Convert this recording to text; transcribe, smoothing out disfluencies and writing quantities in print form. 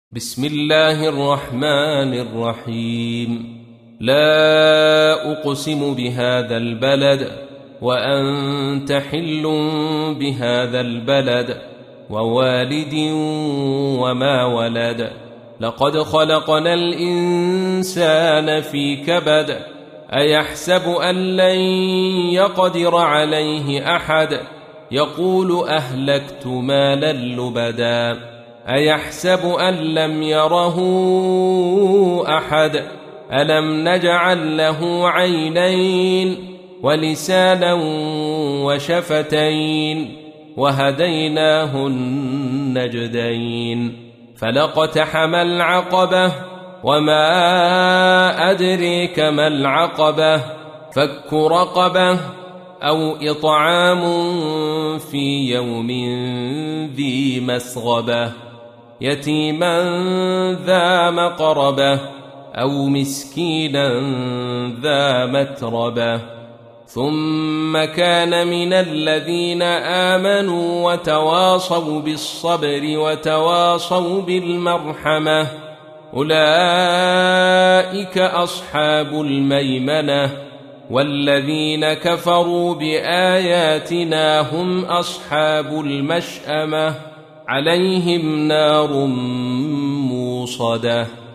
بسم الله الرحمن الرحيم. لا أقسم بهذا البلد وأنت حل بهذا البلد ووالد وما ولد. لقد خلقنا الإنسان في كبد. أيحسب أن لن يقدر عليه أحد. يقول أهلكت مالا لبدا. أيحسب أن لم يره أحد. ألم نجعل له عينين ولسانا وشفتين وهديناه النجدين. فلاقتحم العقبة وما أدريك ما العقبة. فك رقبة أو إطعام في يوم ذي مسغبة يتيما ذا مقربة أو مسكينا ذا متربة. ثم كان من الذين آمنوا وتواصوا بالصبر وتواصوا بالمرحمة أولئك أصحاب الميمنة. والذين كفروا بآياتنا هم أصحاب المشأمة عليهم نار موصدة.